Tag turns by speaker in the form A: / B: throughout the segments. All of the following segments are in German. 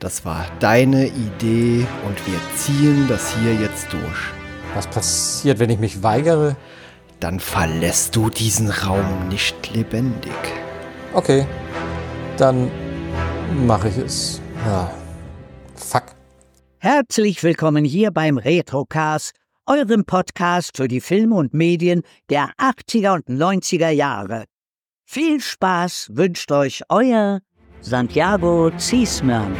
A: Das war deine Idee und wir ziehen das hier jetzt durch.
B: Was passiert, wenn ich mich weigere?
A: Dann verlässt du diesen Raum nicht lebendig.
B: Okay, dann mache ich es. Ja. Fuck.
C: Herzlich willkommen hier beim Retrocast, eurem Podcast für die Filme und Medien der 80er und 90er Jahre. Viel Spaß wünscht euch euer Santiago Ziesmann.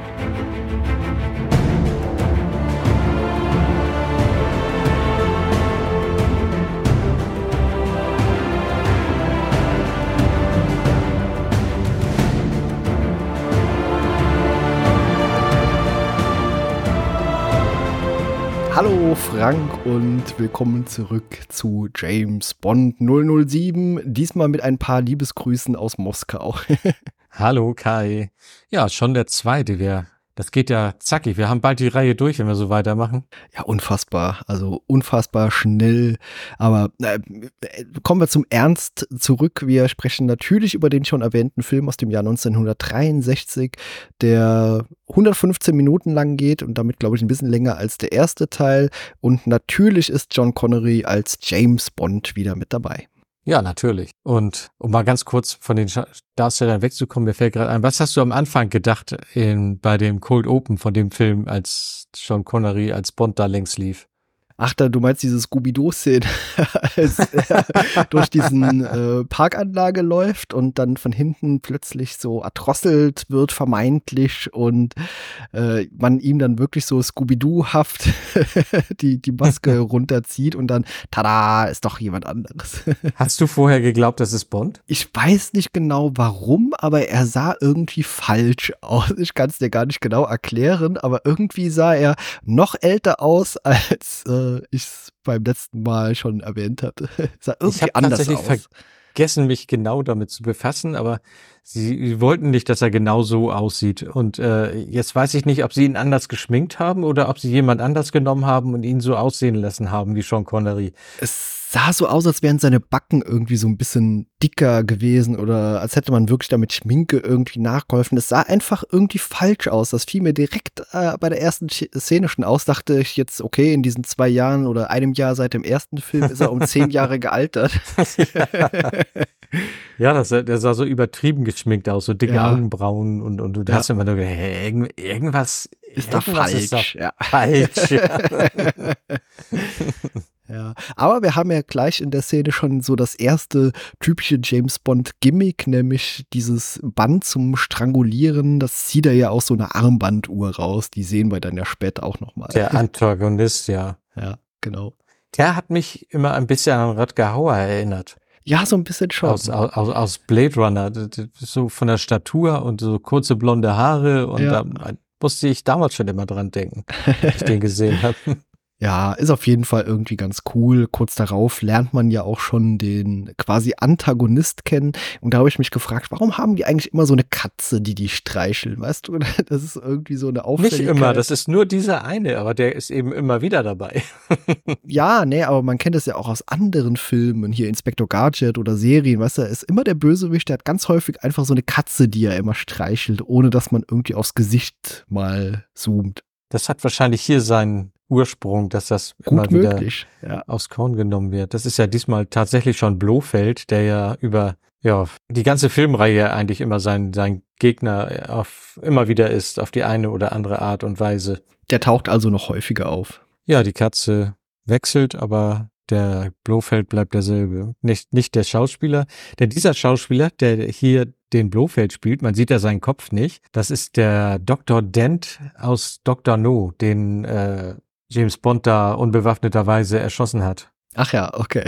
A: Hallo Frank und willkommen zurück zu James Bond 007, diesmal mit ein paar Liebesgrüßen aus Moskau.
B: Hallo Kai. Ja, schon der zweite. Das geht ja zackig. Wir haben bald die Reihe durch, wenn wir so weitermachen.
A: Ja, unfassbar. Also unfassbar schnell. Aber kommen wir zum Ernst zurück. Wir sprechen natürlich über den schon erwähnten Film aus dem Jahr 1963, der 115 Minuten lang geht und damit, glaube ich, ein bisschen länger als der erste Teil. Und natürlich ist John Connery als James Bond wieder mit dabei.
B: Ja, natürlich. Und um mal ganz kurz von den Darstellern wegzukommen, mir fällt gerade ein, was hast du am Anfang gedacht bei dem Cold Open von dem Film, als John Connery als Bond da längs lief?
A: Ach, du meinst diese Scooby-Doo-Szene, als er durch diesen Parkanlage läuft und dann von hinten plötzlich so erdrosselt wird, vermeintlich, und man ihm dann wirklich so Scooby-Doo-haft die Maske runterzieht und dann, tada, ist doch jemand anderes.
B: Hast du vorher geglaubt, das ist Bond?
A: Ich weiß nicht genau warum, aber er sah irgendwie falsch aus. Ich kann es dir gar nicht genau erklären, aber irgendwie sah er noch älter aus, als ich es beim letzten Mal schon erwähnt hatte. Sah irgendwie anders aus. Ich habe tatsächlich
B: vergessen, mich genau damit zu befassen, aber sie wollten nicht, dass er genau so aussieht. Und jetzt weiß ich nicht, ob sie ihn anders geschminkt haben oder ob sie jemand anders genommen haben und ihn so aussehen lassen haben wie Sean Connery.
A: Es sah so aus, als wären seine Backen irgendwie so ein bisschen dicker gewesen oder als hätte man wirklich damit Schminke irgendwie nachgeholfen. Es sah einfach irgendwie falsch aus. Das fiel mir direkt bei der ersten Szene schon aus. Dachte ich jetzt, okay, in diesen 2 Jahren oder einem Jahr seit dem ersten Film ist er um 10 Jahre gealtert.
B: Ja, der sah so übertrieben geschminkt aus, so dicke Augenbrauen und du hast immer nur gedacht, hey, irgendwas
A: ist da falsch.
B: Ist da falsch. Ja.
A: Ja, aber wir haben ja gleich in der Szene schon so das erste typische James-Bond-Gimmick, nämlich dieses Band zum Strangulieren. Das zieht er ja aus so einer Armbanduhr raus. Die sehen wir dann ja später auch nochmal.
B: Der Antagonist, ja.
A: Ja, genau.
B: Der hat mich immer ein bisschen an Rutger Hauer erinnert.
A: Ja, so ein bisschen schon.
B: Aus Blade Runner. So von der Statur und so kurze blonde Haare. Und da musste ich damals schon immer dran denken, als ich den gesehen habe.
A: Ja, ist auf jeden Fall irgendwie ganz cool. Kurz darauf lernt man ja auch schon den quasi Antagonist kennen. Und da habe ich mich gefragt, warum haben die eigentlich immer so eine Katze, die streicheln, weißt du? Das ist irgendwie so eine Auffälligkeit.
B: Nicht immer, das ist nur dieser eine, aber der ist eben immer wieder dabei.
A: Ja, nee, aber man kennt es ja auch aus anderen Filmen, hier Inspektor Gadget oder Serien, weißt du, ist immer der Bösewicht, der hat ganz häufig einfach so eine Katze, die er immer streichelt, ohne dass man irgendwie aufs Gesicht mal zoomt.
B: Das hat wahrscheinlich hier seinen Ursprung, dass das
A: gut
B: immer wieder
A: möglich,
B: aufs Korn genommen wird. Das ist ja diesmal tatsächlich schon Blofeld, der ja über die ganze Filmreihe eigentlich immer sein Gegner immer wieder ist, auf die eine oder andere Art und Weise.
A: Der taucht also noch häufiger auf.
B: Ja, die Katze wechselt, aber der Blofeld bleibt derselbe. Nicht der Schauspieler, denn dieser Schauspieler, der hier den Blofeld spielt, man sieht ja seinen Kopf nicht, das ist der Dr. Dent aus Dr. No, den James Bond da unbewaffneterweise erschossen hat.
A: Ach ja, okay.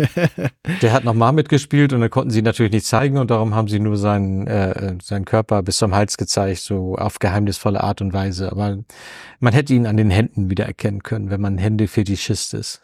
B: Der hat nochmal mitgespielt und dann konnten sie natürlich nicht zeigen und darum haben sie nur seinen Körper bis zum Hals gezeigt, so auf geheimnisvolle Art und Weise. Aber man hätte ihn an den Händen wieder erkennen können, wenn man Händefetischist ist.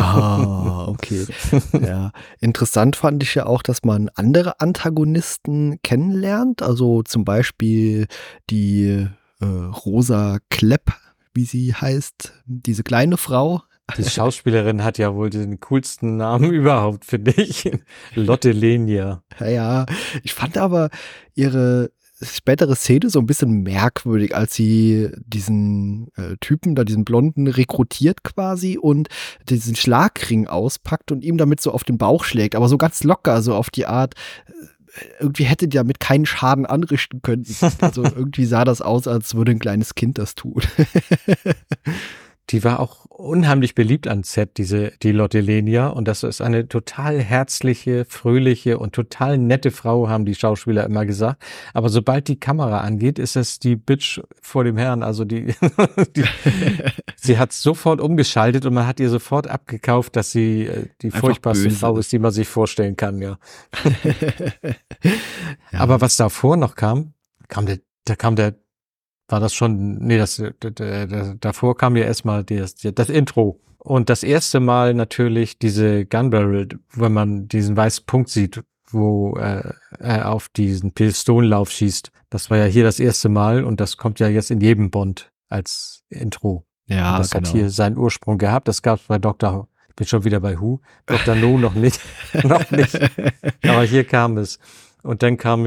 A: Ah, okay. Ja, interessant fand ich ja auch, dass man andere Antagonisten kennenlernt. Also zum Beispiel die Rosa Klepp, wie sie heißt, diese kleine Frau.
B: Die Schauspielerin hat ja wohl den coolsten Namen überhaupt, finde ich. Lotte Lenya.
A: Ja, ich fand aber ihre spätere Szene so ein bisschen merkwürdig, als sie diesen Typen, da diesen Blonden, rekrutiert quasi und diesen Schlagring auspackt und ihm damit so auf den Bauch schlägt, aber so ganz locker, so auf die Art, irgendwie hätte die damit keinen Schaden anrichten können. Also irgendwie sah das aus, als würde ein kleines Kind das tun.
B: Die war auch unheimlich beliebt am Set, die Lotte Lenya. Und das ist eine total herzliche, fröhliche und total nette Frau, haben die Schauspieler immer gesagt. Aber sobald die Kamera angeht, ist das die Bitch vor dem Herrn. Also sie hat sofort umgeschaltet und man hat ihr sofort abgekauft, dass sie die
A: Einfach
B: furchtbarste
A: böse
B: Frau
A: ist.
B: ist, die man sich vorstellen kann, ja.
A: Ja.
B: Aber was davor noch war das schon, nee, davor kam ja erstmal das Intro. Und das erste Mal natürlich diese Gun Barrel, wenn man diesen weißen Punkt sieht, wo er auf diesen Pistolenlauf schießt. Das war ja hier das erste Mal und das kommt ja jetzt in jedem Bond als Intro.
A: Ja,
B: und das
A: genau.
B: hat hier seinen Ursprung gehabt. Das gab es bei ich bin schon wieder bei Who, Dr. No noch nicht. Noch nicht. Aber hier kam es. Und dann kam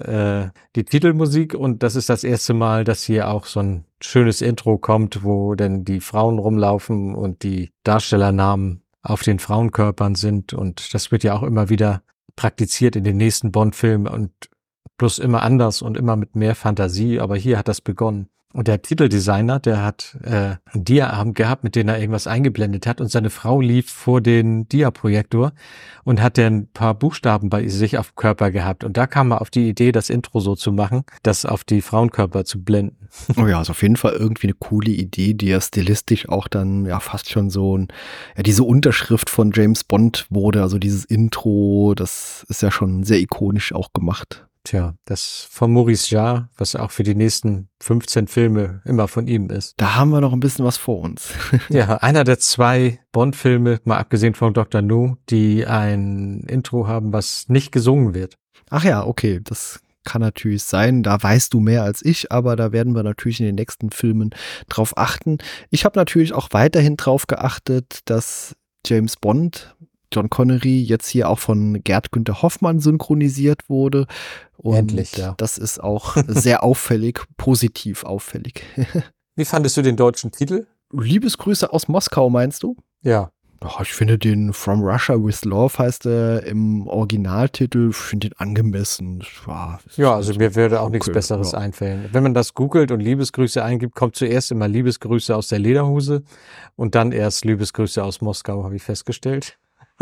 B: ja die Titelmusik und das ist das erste Mal, dass hier auch so ein schönes Intro kommt, wo dann die Frauen rumlaufen und die Darstellernamen auf den Frauenkörpern sind. Und das wird ja auch immer wieder praktiziert in den nächsten Bond-Filmen und bloß immer anders und immer mit mehr Fantasie. Aber hier hat das begonnen. Und der Titeldesigner, der hat einen Dia-Abend gehabt, mit dem er irgendwas eingeblendet hat und seine Frau lief vor den Dia-Projektor und hat dann ein paar Buchstaben bei sich auf dem Körper gehabt. Und da kam er auf die Idee, das Intro so zu machen, das auf die Frauenkörper zu blenden.
A: Oh ja, ist auf jeden Fall irgendwie eine coole Idee, die ja stilistisch auch dann ja fast schon so diese Unterschrift von James Bond wurde, also dieses Intro, das ist ja schon sehr ikonisch auch gemacht.
B: Tja, das von Maurice Jarre, was auch für die nächsten 15 Filme immer von ihm ist.
A: Da haben wir noch ein bisschen was vor uns.
B: Ja, einer der 2 Bond-Filme, mal abgesehen von Dr. No, die ein Intro haben, was nicht gesungen wird.
A: Ach ja, okay, das kann natürlich sein. Da weißt du mehr als ich, aber da werden wir natürlich in den nächsten Filmen drauf achten. Ich habe natürlich auch weiterhin drauf geachtet, dass James Bond, John Connery, jetzt hier auch von Gerd Günther Hoffmann synchronisiert wurde. Und
B: Endlich, ja.
A: Das ist auch sehr auffällig, positiv auffällig.
B: Wie fandest du den deutschen Titel?
A: Liebesgrüße aus Moskau, meinst du?
B: Ja.
A: Oh, ich finde den From Russia with Love heißt er im Originaltitel, ich finde den angemessen.
B: Ja, also mir würde auch nichts
A: okay,
B: Besseres
A: ja.
B: einfallen. Wenn man das googelt und Liebesgrüße eingibt, kommt zuerst immer Liebesgrüße aus der Lederhose und dann erst Liebesgrüße aus Moskau, habe ich festgestellt.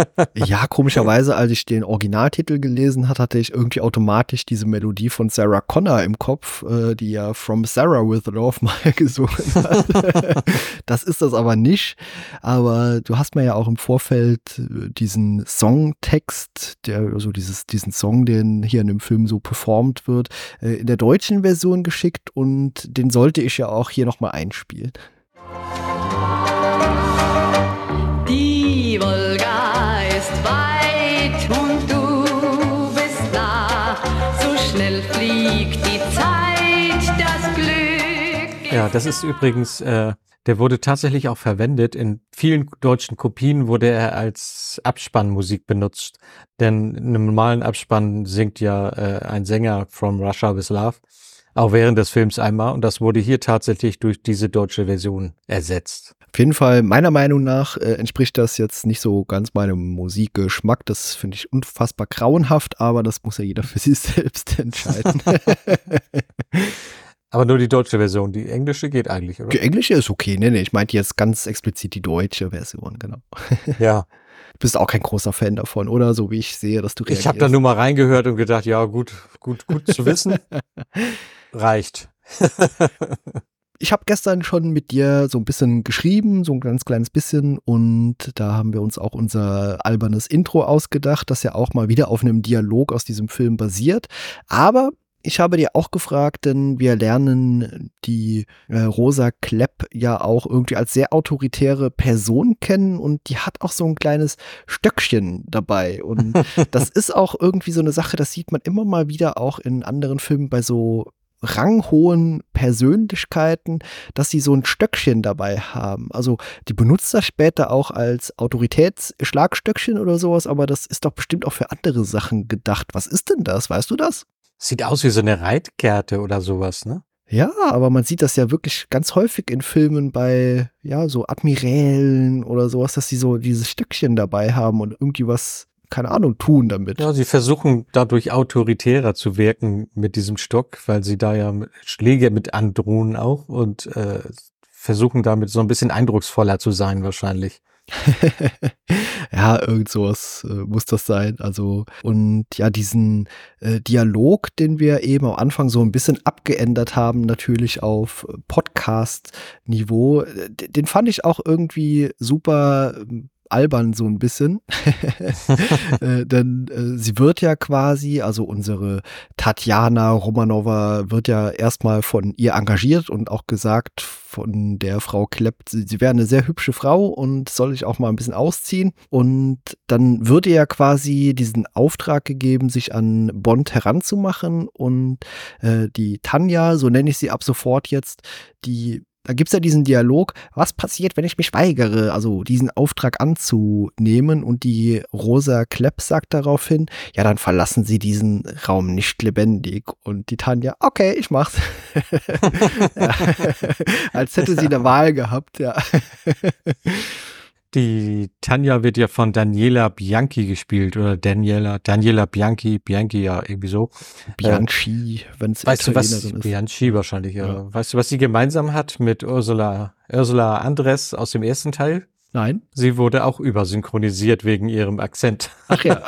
A: Ja, komischerweise, als ich den Originaltitel gelesen hatte ich irgendwie automatisch diese Melodie von Sarah Connor im Kopf, die ja From Sarah with Love mal gesungen hat. Das ist das aber nicht. Aber du hast mir ja auch im Vorfeld diesen Songtext, diesen Song, den hier in dem Film so performt wird, in der deutschen Version geschickt und den sollte ich ja auch hier nochmal einspielen.
D: Die Wolga ist weit und du bist nah. So schnell fliegt die Zeit, das Glück.
B: Ja, das ist übrigens, der wurde tatsächlich auch verwendet. In vielen deutschen Kopien wurde er als Abspannmusik benutzt. Denn in einem normalen Abspann singt ja ein Sänger From Russia with Love. Auch während des Films einmal. Und das wurde hier tatsächlich durch diese deutsche Version ersetzt.
A: Auf jeden Fall, meiner Meinung nach, entspricht das jetzt nicht so ganz meinem Musikgeschmack. Das finde ich unfassbar grauenhaft, aber das muss ja jeder für sich selbst entscheiden.
B: Aber nur die deutsche Version, die englische geht eigentlich, oder?
A: Die englische ist okay, nee, ich meinte jetzt ganz explizit die deutsche Version, genau.
B: Ja.
A: Du bist auch kein großer Fan davon, oder? So wie ich sehe, dass du reagierst.
B: Ich habe da nur mal reingehört und gedacht, ja gut zu wissen. Reicht.
A: Ich habe gestern schon mit dir so ein bisschen geschrieben, so ein ganz kleines bisschen, und da haben wir uns auch unser albernes Intro ausgedacht, das ja auch mal wieder auf einem Dialog aus diesem Film basiert. Aber ich habe dir auch gefragt, denn wir lernen die Rosa Klepp ja auch irgendwie als sehr autoritäre Person kennen und die hat auch so ein kleines Stöckchen dabei. Und das ist auch irgendwie so eine Sache, das sieht man immer mal wieder auch in anderen Filmen bei so ranghohen Persönlichkeiten, dass sie so ein Stöckchen dabei haben. Also die benutzt das später auch als Autoritätsschlagstöckchen oder sowas, aber das ist doch bestimmt auch für andere Sachen gedacht. Was ist denn das? Weißt du das?
B: Sieht aus wie so eine Reitkerte oder sowas, ne?
A: Ja, aber man sieht das ja wirklich ganz häufig in Filmen bei, ja, so Admirälen oder sowas, dass die so dieses Stöckchen dabei haben und irgendwie was, keine Ahnung, tun damit.
B: Ja, sie versuchen dadurch autoritärer zu wirken mit diesem Stock, weil sie da ja Schläge mit androhen auch und versuchen damit so ein bisschen eindrucksvoller zu sein wahrscheinlich.
A: Ja, irgend sowas muss das sein. Also, und ja, diesen Dialog, den wir eben am Anfang so ein bisschen abgeändert haben, natürlich auf Podcast-Niveau, den fand ich auch irgendwie super albern so ein bisschen. Denn sie wird ja quasi, also unsere Tatjana Romanova wird ja erstmal von ihr engagiert und auch gesagt von der Frau Klepp, sie wäre eine sehr hübsche Frau und soll ich auch mal ein bisschen ausziehen. Und dann wird ihr ja quasi diesen Auftrag gegeben, sich an Bond heranzumachen und die Tanja, so nenne ich sie ab sofort jetzt, da gibt es ja diesen Dialog, was passiert, wenn ich mich weigere, also diesen Auftrag anzunehmen, und die Rosa Klepp sagt daraufhin, ja, dann verlassen Sie diesen Raum nicht lebendig, und die Tanja, okay, ich mach's. Ja. Als hätte sie eine Wahl gehabt, ja.
B: Die Tanja wird ja von Daniela Bianchi gespielt oder Daniela Bianchi, ja, irgendwie so.
A: Bianchi, wenn es
B: Weißt du was?
A: Italienerin ist.
B: Bianchi wahrscheinlich, ja. Weißt du, was sie gemeinsam hat mit Ursula Andress aus dem ersten Teil?
A: Nein?
B: Sie wurde auch übersynchronisiert wegen ihrem Akzent.
A: Ach ja.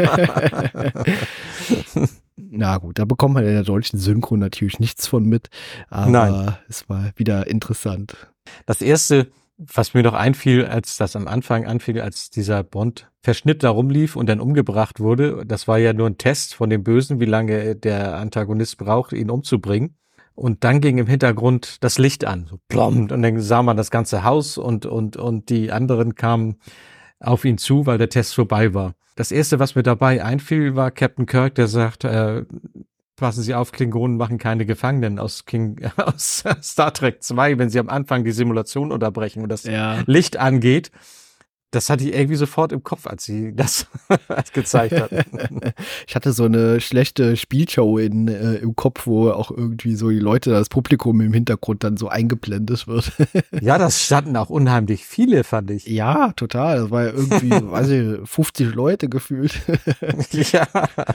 A: Na gut, da bekommt man in der deutschen Synchro natürlich nichts von mit, aber
B: Nein.
A: Es war wieder interessant.
B: Das erste, was mir noch einfiel, als dieser Bond-Verschnitt da rumlief und dann umgebracht wurde, das war ja nur ein Test von dem Bösen, wie lange der Antagonist braucht, ihn umzubringen. Und dann ging im Hintergrund das Licht an, so plombt, und dann sah man das ganze Haus und die anderen kamen auf ihn zu, weil der Test vorbei war. Das erste, was mir dabei einfiel, war Captain Kirk, der sagt, passen Sie auf, Klingonen machen keine Gefangenen aus Star Trek 2, wenn sie am Anfang die Simulation unterbrechen und das Licht angeht. Das hatte ich irgendwie sofort im Kopf, als sie das gezeigt hat.
A: Ich hatte so eine schlechte Spielshow im Kopf, wo auch irgendwie so die Leute, das Publikum im Hintergrund dann so eingeblendet wird.
B: Ja, das standen auch unheimlich viele, fand ich.
A: Ja, total. Das war ja irgendwie, weiß ich, 50 Leute gefühlt.
B: Ja.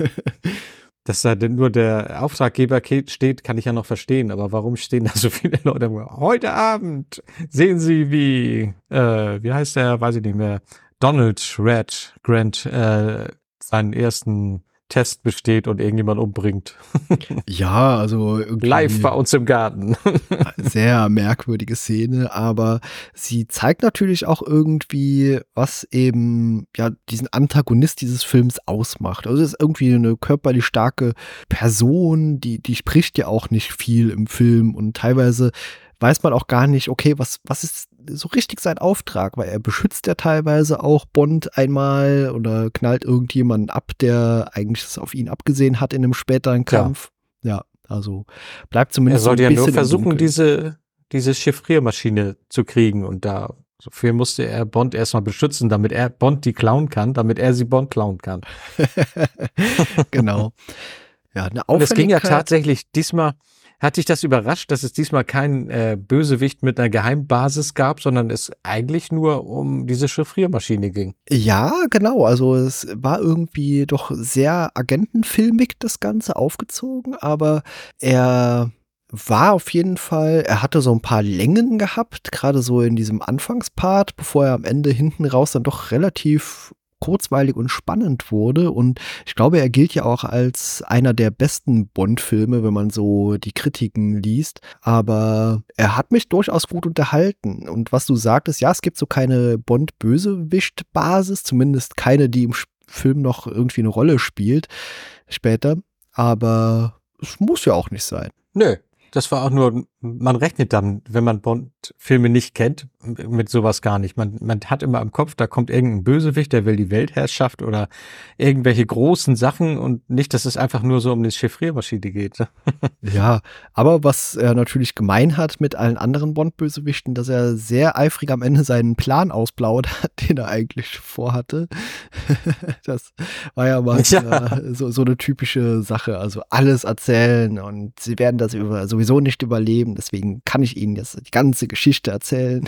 B: Dass da denn nur der Auftraggeber steht, kann ich ja noch verstehen. Aber warum stehen da so viele Leute? Heute Abend sehen Sie, wie heißt der, weiß ich nicht mehr, Donald Grant seinen ersten Test besteht und irgendjemand umbringt.
A: Ja, also irgendwie
B: live bei uns im Garten.
A: Sehr merkwürdige Szene, aber sie zeigt natürlich auch irgendwie, was eben ja diesen Antagonist dieses Films ausmacht. Also es ist irgendwie eine körperlich starke Person, die spricht ja auch nicht viel im Film, und teilweise weiß man auch gar nicht, okay, was ist so richtig sein Auftrag, weil er beschützt ja teilweise auch Bond einmal oder knallt irgendjemanden ab, der eigentlich es auf ihn abgesehen hat in einem späteren Kampf. Ja, also bleibt zumindest
B: so ein bisschen. Er sollte ja nur versuchen,
A: diese
B: Chiffriermaschine zu kriegen, und dafür musste er Bond erstmal beschützen, damit er Bond die klauen kann, damit er sie Bond klauen kann.
A: Genau. Ja, eine Auffälligkeit.
B: Und es ging ja tatsächlich diesmal. Hat dich das überrascht, dass es diesmal keinen Bösewicht mit einer Geheimbasis gab, sondern es eigentlich nur um diese Chiffriermaschine ging?
A: Ja, genau. Also es war irgendwie doch sehr agentenfilmig, das Ganze aufgezogen, aber er war auf jeden Fall, er hatte so ein paar Längen gehabt, gerade so in diesem Anfangspart, bevor er am Ende hinten raus dann doch relativ kurzweilig und spannend wurde, und ich glaube, er gilt ja auch als einer der besten Bond-Filme, wenn man so die Kritiken liest, aber er hat mich durchaus gut unterhalten, und was du sagtest, ja, es gibt so keine Bond-Bösewicht-Basis, zumindest keine, die im Film noch irgendwie eine Rolle spielt später, aber es muss ja auch nicht sein.
B: Nö. Das war auch nur man rechnet dann, wenn man Bond-Filme nicht kennt, mit sowas gar nicht. Man hat immer im Kopf, da kommt irgendein Bösewicht, der will die Weltherrschaft oder irgendwelche großen Sachen und nicht, dass es einfach nur so um die Chiffriermaschine geht.
A: Ja, aber was er natürlich gemein hat mit allen anderen Bond-Bösewichten, dass er sehr eifrig am Ende seinen Plan ausplaudert hat, den er eigentlich vorhatte. Das war ja mal so eine typische Sache. Also alles erzählen und sie werden das sowieso nicht überleben. Deswegen kann ich Ihnen jetzt die ganze Geschichte erzählen.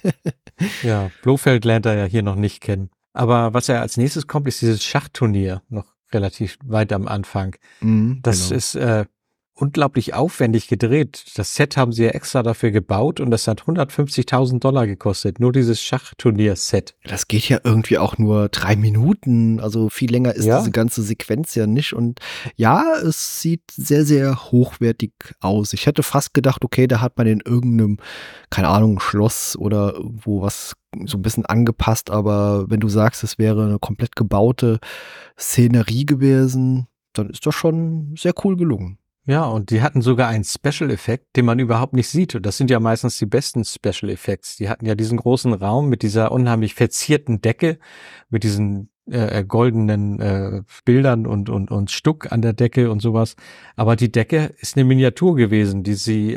B: Ja, Blofeld lernt er ja hier noch nicht kennen. Aber was ja als nächstes kommt, ist dieses Schachturnier, noch relativ weit am Anfang. Das
A: Genau.
B: ist unglaublich aufwendig gedreht. Das Set haben sie ja extra dafür gebaut und das hat $150.000 gekostet. Nur dieses Schachturnier-Set.
A: Das geht ja irgendwie auch nur 3 Minuten. Also viel länger ist
B: Ja.
A: diese ganze Sequenz ja nicht. Und ja, es sieht sehr, sehr hochwertig aus. Ich hätte fast gedacht, okay, da hat man in irgendeinem, keine Ahnung, Schloss oder irgendwo was so ein bisschen angepasst. Aber wenn du sagst, es wäre eine komplett gebaute Szenerie gewesen, dann ist das schon sehr cool gelungen.
B: Ja, und die hatten sogar einen Special-Effekt, den man überhaupt nicht sieht. Und das sind ja meistens die besten Special-Effects. Die hatten ja diesen großen Raum mit dieser unheimlich verzierten Decke, mit diesen goldenen Bildern und Stuck an der Decke und sowas. Aber die Decke ist eine Miniatur gewesen, die sie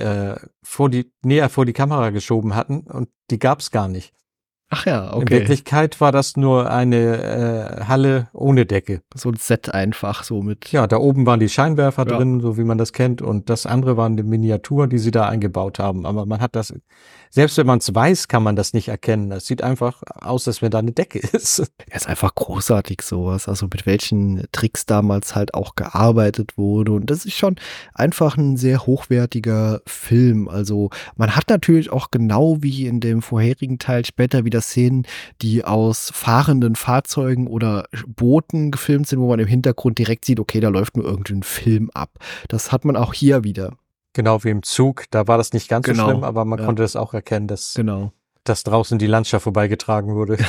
B: näher vor die Kamera geschoben hatten und die gab's gar nicht.
A: Ach ja,
B: In
A: okay.
B: Wirklichkeit war das nur eine Halle ohne Decke.
A: So ein Set einfach so mit.
B: Ja, da oben waren die Scheinwerfer
A: Ja.
B: drin, so wie man das kennt, und das andere waren die Miniaturen, die sie da eingebaut haben. Aber man hat das, selbst wenn man es weiß, kann man das nicht erkennen. Das sieht einfach aus, als wenn da eine Decke ist.
A: Er ist einfach großartig sowas, also mit welchen Tricks damals halt auch gearbeitet wurde und das ist schon einfach ein sehr hochwertiger Film, also man hat natürlich auch genau wie in dem vorherigen Teil später wieder Szenen, die aus fahrenden Fahrzeugen oder Booten gefilmt sind, wo man im Hintergrund direkt sieht, okay, da läuft nur irgendein Film ab. Das hat man auch hier wieder.
B: Genau wie im Zug, da war das nicht ganz
A: Genau,
B: so schlimm, aber man
A: ja.
B: konnte das auch erkennen, dass
A: Genau.
B: draußen die Landschaft vorbeigetragen wurde.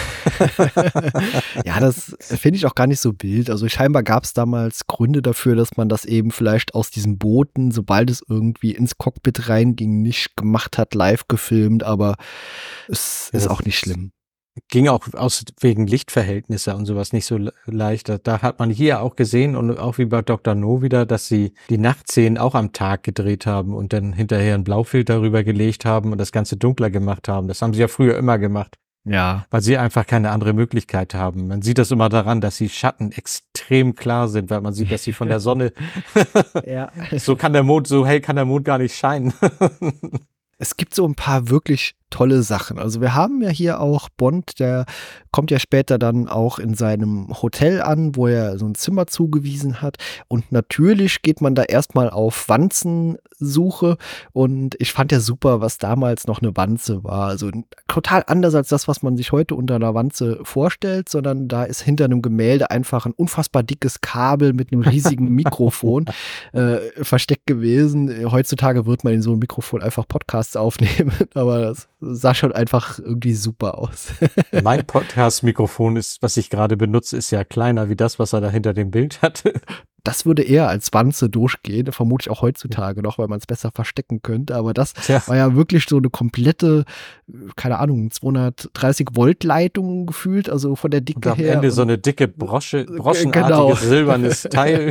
A: Ja, das finde ich auch gar nicht so wild. Also scheinbar gab es damals Gründe dafür, dass man das eben vielleicht aus diesen Booten, sobald es irgendwie ins Cockpit reinging, nicht gemacht hat, live gefilmt, aber es
B: Ja,
A: ist
B: das
A: auch nicht schlimm.
B: Ging auch wegen Lichtverhältnisse und sowas nicht so leicht. Da hat man hier auch gesehen und auch wie bei Dr. No wieder, dass sie die Nachtszenen auch am Tag gedreht haben und dann hinterher einen Blaufilter drüber gelegt haben und das Ganze dunkler gemacht haben. Das haben sie ja früher immer gemacht,
A: Ja.
B: weil sie einfach keine andere Möglichkeit haben. Man sieht das immer daran, dass die Schatten extrem klar sind, weil man sieht, dass sie von der Sonne,
A: Ja.
B: so hell kann der Mond gar nicht scheinen.
A: Es gibt so ein paar wirklich tolle Sachen. Also wir haben ja hier auch Bond, der kommt ja später dann auch in seinem Hotel an, wo er so ein Zimmer zugewiesen hat. Und natürlich geht man da erstmal auf Wanzensuche. Und ich fand ja super, was damals noch eine Wanze war. Also total anders als das, was man sich heute unter einer Wanze vorstellt, sondern da ist hinter einem Gemälde einfach ein unfassbar dickes Kabel mit einem riesigen Mikrofon versteckt gewesen. Heutzutage wird man in so einem Mikrofon einfach Podcasts aufnehmen, aber das sah schon einfach irgendwie super aus.
B: Mein Podcast-Mikrofon ist, was ich gerade benutze, ist ja kleiner wie das, was er da hinter dem Bild hatte.
A: Das würde eher als Wanze durchgehen, vermutlich auch heutzutage noch, weil man es besser verstecken könnte. Aber das war ja wirklich so eine komplette, keine Ahnung, 230 Volt Leitung gefühlt, also von der Dicke
B: Und am
A: her.
B: Ende so eine dicke broschenartiges
A: Genau.
B: silbernes Teil.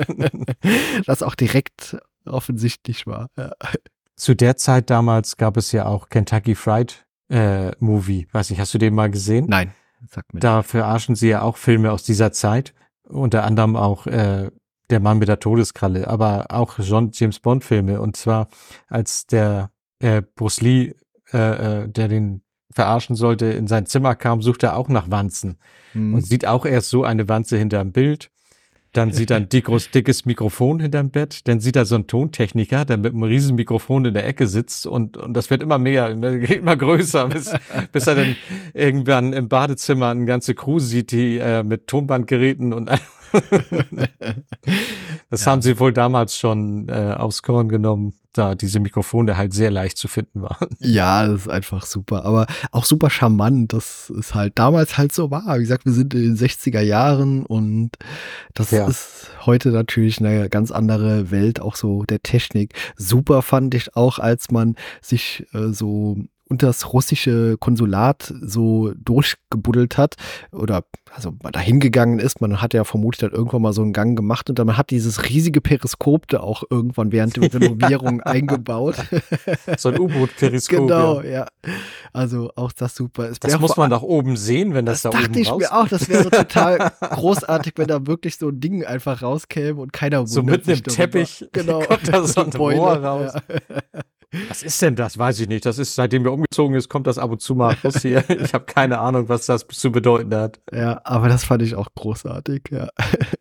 A: Das auch direkt offensichtlich war. Ja.
B: Zu der Zeit damals gab es ja auch Kentucky Fried Movie. Weiß nicht, hast du den mal gesehen?
A: Nein, sag mir.
B: Da verarschen sie ja auch Filme aus dieser Zeit. Unter anderem auch Der Mann mit der Todeskralle, aber auch James Bond Filme. Und zwar als der Bruce Lee, der den verarschen sollte, in sein Zimmer kam, sucht er auch nach Wanzen. Und sieht auch erst so eine Wanze hinterm Bild. Dann sieht er ein dickes Mikrofon hinterm Bett. Dann sieht er so einen Tontechniker, der mit einem riesen Mikrofon in der Ecke sitzt. Und das wird immer mehr, immer größer, bis er dann irgendwann im Badezimmer eine ganze Crew sieht, die mit Tonbandgeräten und Das
A: Ja.
B: haben sie wohl damals schon aufs Korn genommen, da diese Mikrofone halt sehr leicht zu finden waren.
A: Ja, das ist einfach super, aber auch super charmant, dass es halt damals halt so war. Wie gesagt, wir sind in den 60er Jahren und das
B: Ja.
A: ist heute natürlich eine ganz andere Welt, auch so der Technik. Super fand ich auch, als man sich so unter das russische Konsulat so durchgebuddelt hat oder also mal dahin gegangen ist. Man hat ja vermutlich dann irgendwann mal so einen Gang gemacht und dann man hat dieses riesige Periskop da auch irgendwann während der Renovierung eingebaut.
B: So ein U-Boot-Periskop.
A: Genau,
B: Ja.
A: ja. Also auch das super. Es
B: Das
A: wär
B: muss
A: vor-
B: man doch oben sehen, wenn das,
A: das
B: da
A: dachte
B: oben
A: ich
B: raus.
A: mir auch, das wäre total großartig, wenn da wirklich so ein Ding einfach rauskäme und keiner
B: So
A: wundert
B: mitten
A: sich
B: im
A: darüber.
B: Teppich
A: Genau.
B: kommt da so ein
A: Beule,
B: Rohr raus.
A: Ja.
B: Was ist denn das? Weiß ich nicht. Das ist, seitdem wir umgezogen ist, kommt das ab und zu mal raus hier. Ich habe keine Ahnung, was das zu bedeuten hat.
A: Ja, aber das fand ich auch großartig, ja.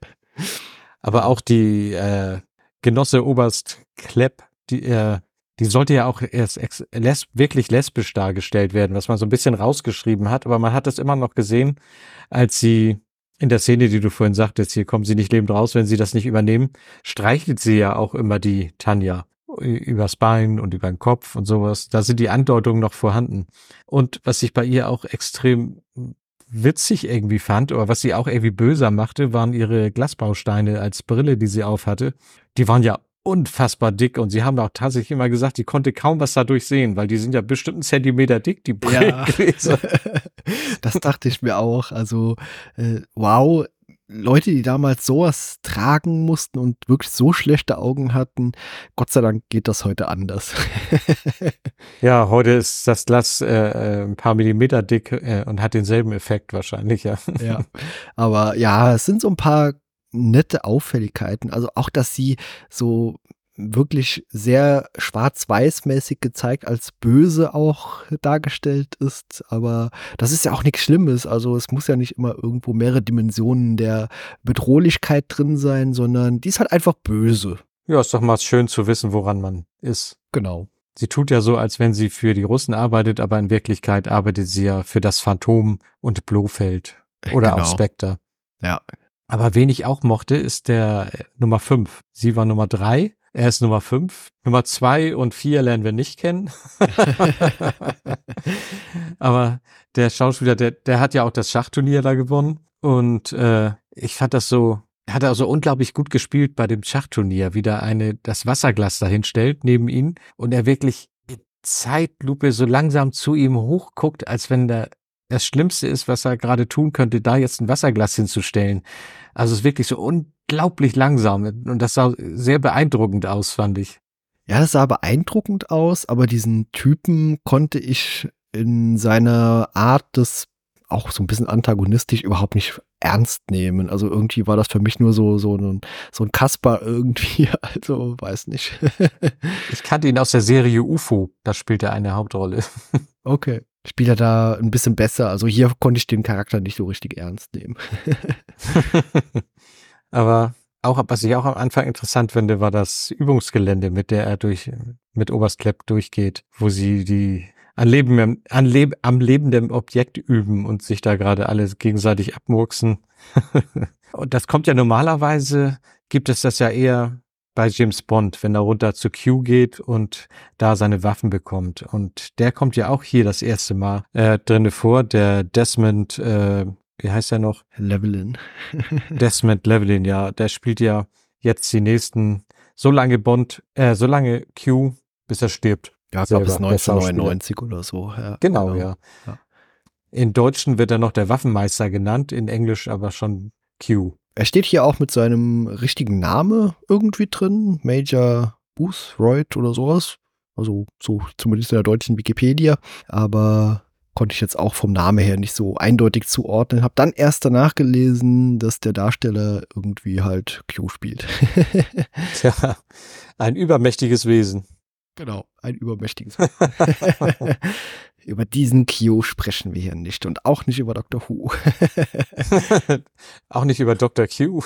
B: Aber auch die Genosse Oberst Klepp, die sollte ja auch erst wirklich lesbisch dargestellt werden, was man so ein bisschen rausgeschrieben hat. Aber man hat es immer noch gesehen, als sie in der Szene, die du vorhin sagtest, hier kommen sie nicht lebend raus, wenn sie das nicht übernehmen, streichelt sie ja auch immer die Tanja übers Bein und über den Kopf und sowas. Da sind die Andeutungen noch vorhanden. Und was ich bei ihr auch extrem witzig irgendwie fand, oder was sie auch irgendwie böser machte, waren ihre Glasbausteine als Brille, die sie aufhatte. Die waren ja unfassbar dick und sie haben auch tatsächlich immer gesagt, die konnte kaum was dadurch sehen, weil die sind ja bestimmt einen Zentimeter dick, die Brillengläser.
A: Das dachte ich mir auch. Also, wow, Leute, die damals sowas tragen mussten und wirklich so schlechte Augen hatten, Gott sei Dank geht das heute anders.
B: Ja, heute ist das Glas ein paar Millimeter dick und hat denselben Effekt wahrscheinlich, ja.
A: Ja, aber ja, es sind so ein paar nette Auffälligkeiten. Also auch, dass sie so wirklich sehr schwarz-weiß-mäßig gezeigt als böse auch dargestellt ist. Aber das ist ja auch nichts Schlimmes. Also es muss ja nicht immer irgendwo mehrere Dimensionen der Bedrohlichkeit drin sein, sondern die ist halt einfach böse.
B: Ja, ist doch mal schön zu wissen, woran man ist.
A: Genau.
B: Sie tut ja so, als wenn sie für die Russen arbeitet, aber in Wirklichkeit arbeitet sie ja für das Phantom und Blofeld oder
A: Genau.
B: auch Spectre.
A: Ja.
B: Aber wen ich auch mochte, ist der Nummer 5. Sie war Nummer 3, er ist Nummer 5. Nummer 2 und 4 lernen wir nicht kennen. Aber der Schauspieler, der hat ja auch das Schachturnier da gewonnen. Und ich fand das so, er hat also unglaublich gut gespielt bei dem Schachturnier, wie da das Wasserglas dahin stellt neben ihn und er wirklich mit Zeitlupe so langsam zu ihm hochguckt, als wenn das Schlimmste ist, was er gerade tun könnte, da jetzt ein Wasserglas hinzustellen. Also es ist wirklich so unglaublich langsam und das sah sehr beeindruckend aus, fand ich.
A: Ja, das sah beeindruckend aus, aber diesen Typen konnte ich in seiner Art des auch so ein bisschen antagonistisch überhaupt nicht ernst nehmen. Also irgendwie war das für mich nur so ein Kasper irgendwie, also weiß nicht.
B: Ich kannte ihn aus der Serie UFO, da spielt er eine Hauptrolle.
A: Okay. Spielt er da ein bisschen besser. Also hier konnte ich den Charakter nicht so richtig ernst nehmen.
B: Aber auch, was ich auch am Anfang interessant finde, war das Übungsgelände, mit der er mit Oberst Klepp durchgeht, wo sie die am lebenden Objekt üben und sich da gerade alle gegenseitig abmurksen. Und das kommt ja normalerweise, gibt es das ja eher bei James Bond, wenn er runter zu Q geht und da seine Waffen bekommt. Und der kommt ja auch hier das erste Mal drinne vor, der Desmond, wie heißt er noch?
A: Llewellyn.
B: Desmond Llewellyn, ja. Der spielt ja jetzt die nächsten, so lange Q, bis er stirbt.
A: Ja, ich glaube bis
B: Selber, der Schauspieler.
A: 1999 oder so. Ja,
B: Genau, ja.
A: Ja.
B: In Deutschen wird er noch der Waffenmeister genannt, in Englisch aber schon Q.
A: Er steht hier auch mit seinem richtigen Namen irgendwie drin, Major Boothroyd oder sowas. Also so zumindest in der deutschen Wikipedia. Aber konnte ich jetzt auch vom Namen her nicht so eindeutig zuordnen. Hab dann erst danach gelesen, dass der Darsteller irgendwie halt Q spielt.
B: Tja, ein übermächtiges Wesen.
A: Genau, ein übermächtiges. Über diesen Q sprechen wir hier nicht und auch nicht über Dr. Who.
B: Auch nicht über Dr. Q.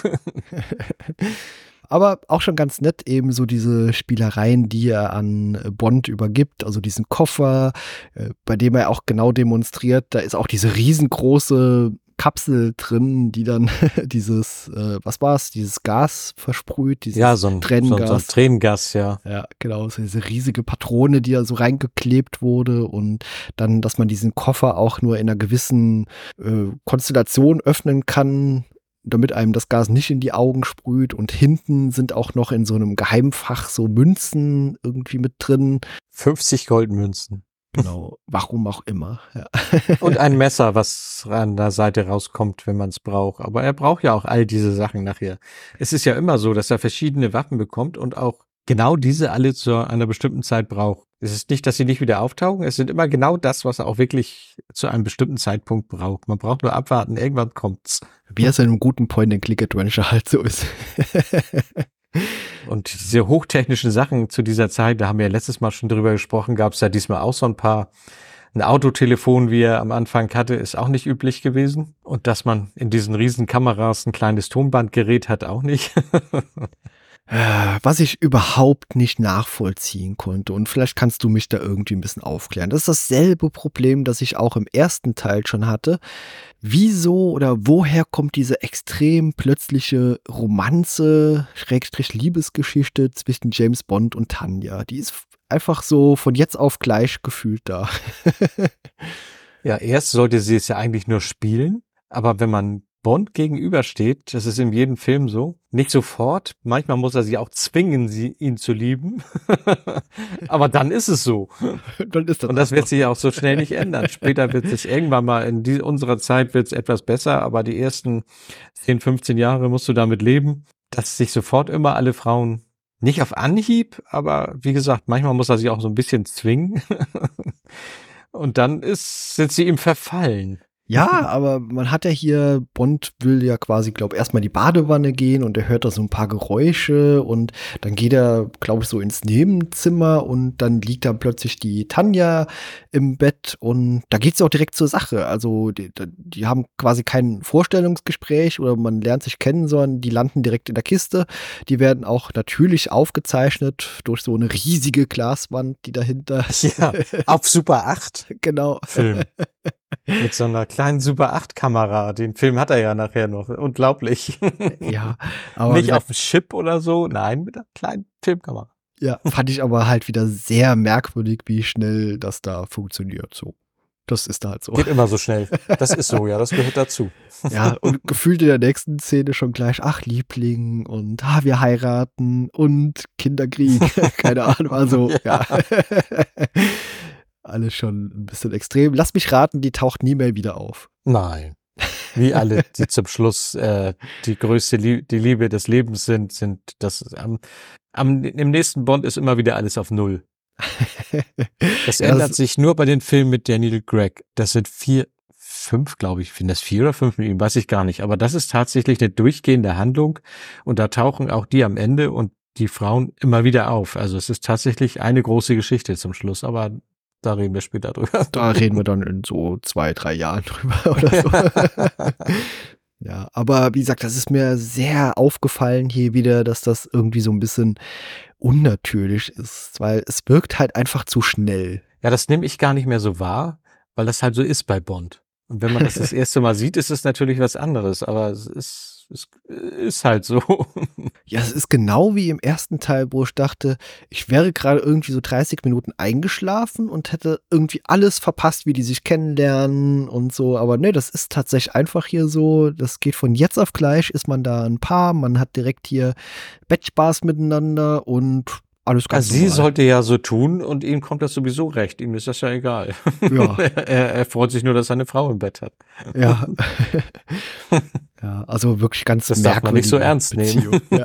A: Aber auch schon ganz nett eben so diese Spielereien, die er an Bond übergibt, also diesen Koffer, bei dem er auch genau demonstriert, da ist auch diese riesengroße Kapsel drin, die dann dieses, was war's, dieses Gas versprüht, dieses
B: Ja, so ein Tränengas, ja.
A: Ja, genau, so diese riesige Patrone, die da so reingeklebt wurde und dann, dass man diesen Koffer auch nur in einer gewissen Konstellation öffnen kann, damit einem das Gas nicht in die Augen sprüht, und hinten sind auch noch in so einem Geheimfach so Münzen irgendwie mit drin.
B: 50 Goldmünzen.
A: Genau, warum auch immer. Ja.
B: Und ein Messer, was an der Seite rauskommt, wenn man es braucht. Aber er braucht ja auch all diese Sachen nachher. Es ist ja immer so, dass er verschiedene Waffen bekommt und auch genau diese alle zu einer bestimmten Zeit braucht. Es ist nicht, dass sie nicht wieder auftauchen. Es sind immer genau das, was er auch wirklich zu einem bestimmten Zeitpunkt braucht. Man braucht nur abwarten, irgendwann kommt's.
A: Wie es in einem guten Point-and-Click-Adventure halt so ist.
B: Und diese hochtechnischen Sachen zu dieser Zeit, da haben wir ja letztes Mal schon drüber gesprochen, gab es ja diesmal auch so ein paar. Ein Autotelefon, wie er am Anfang hatte, ist auch nicht üblich gewesen. Und dass man in diesen riesen Kameras ein kleines Tonbandgerät hat, auch nicht.
A: Was ich überhaupt nicht nachvollziehen konnte, und vielleicht kannst du mich da irgendwie ein bisschen aufklären. Das ist dasselbe Problem, das ich auch im ersten Teil schon hatte. Wieso oder woher kommt diese extrem plötzliche Romanze, Liebesgeschichte zwischen James Bond und Tanja? Die ist einfach so von jetzt auf gleich gefühlt da.
B: Ja, erst sollte sie es ja eigentlich nur spielen, aber wenn man Bond gegenübersteht, das ist in jedem Film so, nicht sofort, manchmal muss er sie auch zwingen, ihn zu lieben, aber dann ist es so.
A: Dann ist das
B: und das wird sich auch so schnell nicht ändern. Später wird sich irgendwann mal, in unserer Zeit wird es etwas besser, aber die ersten 10, 15 Jahre musst du damit leben, dass sich sofort immer alle Frauen, nicht auf Anhieb, aber wie gesagt, manchmal muss er sie auch so ein bisschen zwingen und dann sind sie ihm verfallen.
A: Ja, aber man hat ja hier, Bond will ja quasi, glaube ich, erstmal in die Badewanne gehen und er hört da so ein paar Geräusche und dann geht er, glaube ich, so ins Nebenzimmer und dann liegt da plötzlich die Tanja im Bett und da geht's ja auch direkt zur Sache. Also die haben quasi kein Vorstellungsgespräch oder man lernt sich kennen, sondern die landen direkt in der Kiste. Die werden auch natürlich aufgezeichnet durch so eine riesige Glaswand, die dahinter.
B: Ja, auf Super 8
A: genau.
B: Film. Mit so einer kleinen Super 8-Kamera. Den Film hat er ja nachher noch. Unglaublich.
A: Ja, aber
B: nicht auf dem Chip oder so. Nein, mit einer kleinen Filmkamera.
A: Ja, fand ich aber halt wieder sehr merkwürdig, wie schnell das da funktioniert. So, das ist da halt so.
B: Geht immer so schnell. Das ist so, ja, das gehört dazu.
A: Ja, und gefühlt in der nächsten Szene schon gleich, ach, Liebling und wir heiraten und Kinderkrieg. Keine Ahnung, also, ja. Alles schon ein bisschen extrem. Lass mich raten, die taucht nie mehr wieder auf.
B: Nein. Wie alle, die zum Schluss die größte die Liebe des Lebens sind das im nächsten Bond ist immer wieder alles auf Null. Das ändert sich nur bei den Filmen mit Daniel Craig. Das sind 5, glaube ich. Ich finde das 4 oder 5 mit ihm, weiß ich gar nicht. Aber das ist tatsächlich eine durchgehende Handlung und da tauchen auch die am Ende und die Frauen immer wieder auf. Also es ist tatsächlich eine große Geschichte zum Schluss, aber da reden wir später drüber.
A: Da reden wir dann in so 2, 3 Jahren drüber oder so. Ja, aber wie gesagt, das ist mir sehr aufgefallen hier wieder, dass das irgendwie so ein bisschen unnatürlich ist, weil es wirkt halt einfach zu schnell.
B: Ja, das nehme ich gar nicht mehr so wahr, weil das halt so ist bei Bond. Und wenn man das erste Mal sieht, ist es natürlich was anderes, aber es ist halt so.
A: Ja, es ist genau wie im ersten Teil, wo ich dachte, ich wäre gerade irgendwie so 30 Minuten eingeschlafen und hätte irgendwie alles verpasst, wie die sich kennenlernen und so. Aber nee, das ist tatsächlich einfach hier so. Das geht von jetzt auf gleich, ist man da ein Paar, man hat direkt hier Bettspaß miteinander und alles ganz
B: normal. Sie sollte ja so tun und ihm kommt das sowieso recht. Ihm ist das ja egal.
A: Ja.
B: er freut sich nur, dass seine Frau im Bett hat.
A: Ja. Ja, also wirklich ganz
B: das darf man nicht so ernst nehmen.
A: Ja.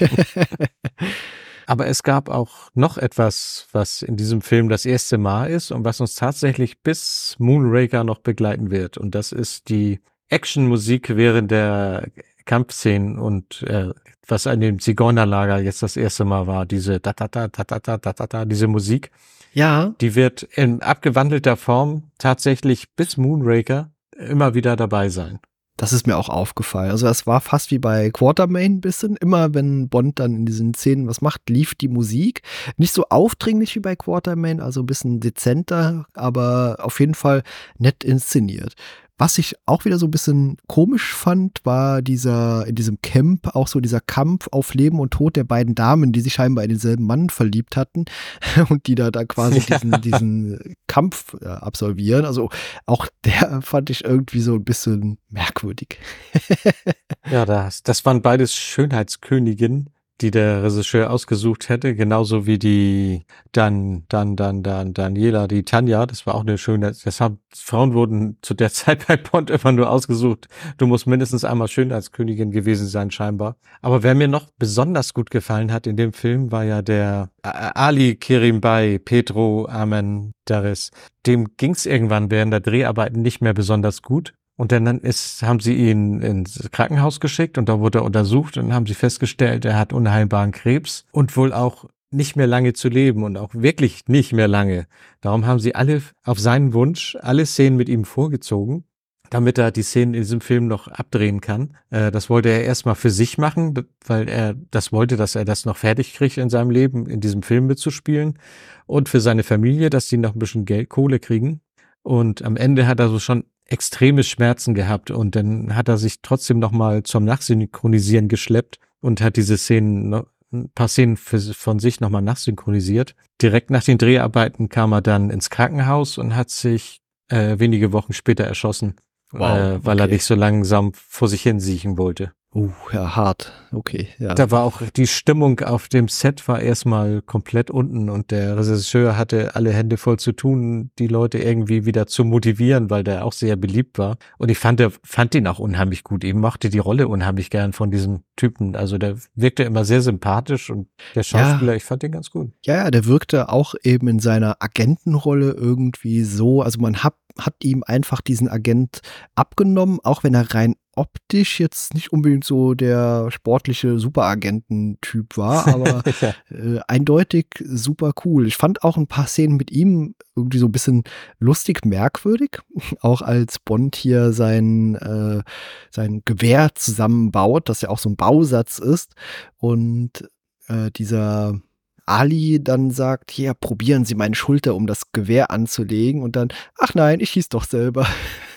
B: Aber es gab auch noch etwas, was in diesem Film das erste Mal ist und was uns tatsächlich bis Moonraker noch begleiten wird. Und das ist die Actionmusik während der Kampfszenen und was an dem Zigeunerlager jetzt das erste Mal war, diese diese Musik.
A: Ja.
B: Die wird in abgewandelter Form tatsächlich bis Moonraker immer wieder dabei sein.
A: Das ist mir auch aufgefallen. Also es war fast wie bei Quatermain ein bisschen. Immer wenn Bond dann in diesen Szenen was macht, lief die Musik. Nicht so aufdringlich wie bei Quatermain, also ein bisschen dezenter, aber auf jeden Fall nett inszeniert. Was ich auch wieder so ein bisschen komisch fand, war in diesem Camp auch so dieser Kampf auf Leben und Tod der beiden Damen, die sich scheinbar in denselben Mann verliebt hatten und die da quasi diesen Kampf absolvieren. Also auch der fand ich irgendwie so ein bisschen merkwürdig.
B: Ja, das waren beides Schönheitsköniginnen, die der Regisseur ausgesucht hätte, genauso wie die Daniela, die Tanja, das war auch eine schöne, Frauen wurden zu der Zeit bei Bond immer nur ausgesucht. Du musst mindestens einmal Schönheitskönigin gewesen sein, scheinbar. Aber wer mir noch besonders gut gefallen hat in dem Film, war ja der Ali Kerim-Bey, Pedro Armendáriz. Dem ging's irgendwann während der Dreharbeiten nicht mehr besonders gut. Und dann haben sie ihn ins Krankenhaus geschickt und da wurde er untersucht und haben sie festgestellt, er hat unheilbaren Krebs und wohl auch nicht mehr lange zu leben und auch wirklich nicht mehr lange. Darum haben sie alle auf seinen Wunsch alle Szenen mit ihm vorgezogen, damit er die Szenen in diesem Film noch abdrehen kann. Das wollte er erstmal für sich machen, weil er das wollte, dass er das noch fertig kriegt in seinem Leben, in diesem Film mitzuspielen. Und für seine Familie, dass die noch ein bisschen Kohle kriegen. Und am Ende hat er so schon extreme Schmerzen gehabt und dann hat er sich trotzdem nochmal zum Nachsynchronisieren geschleppt und hat diese Szenen, ein paar Szenen von sich nochmal nachsynchronisiert. Direkt nach den Dreharbeiten kam er dann ins Krankenhaus und hat sich wenige Wochen später erschossen, weil er nicht so langsam vor sich hin siechen wollte.
A: Ja, hart. Okay, ja.
B: Da war auch die Stimmung auf dem Set war erstmal komplett unten und der Regisseur hatte alle Hände voll zu tun, die Leute irgendwie wieder zu motivieren, weil der auch sehr beliebt war. Und ich fand ihn auch unheimlich gut. Ich mochte die Rolle unheimlich gern von diesem Typen. Also der wirkte immer sehr sympathisch und der Schauspieler, ich fand ihn ganz gut.
A: Ja, der wirkte auch eben in seiner Agentenrolle irgendwie so, also man hat ihm einfach diesen Agent abgenommen, auch wenn er rein optisch jetzt nicht unbedingt so der sportliche Superagententyp war, aber eindeutig super cool. Ich fand auch ein paar Szenen mit ihm irgendwie so ein bisschen lustig merkwürdig, auch als Bond hier sein Gewehr zusammenbaut, das ja auch so ein Bausatz ist und dieser Ali dann sagt, hier, probieren Sie meine Schulter, um das Gewehr anzulegen und dann, ach nein, ich schieß doch selber.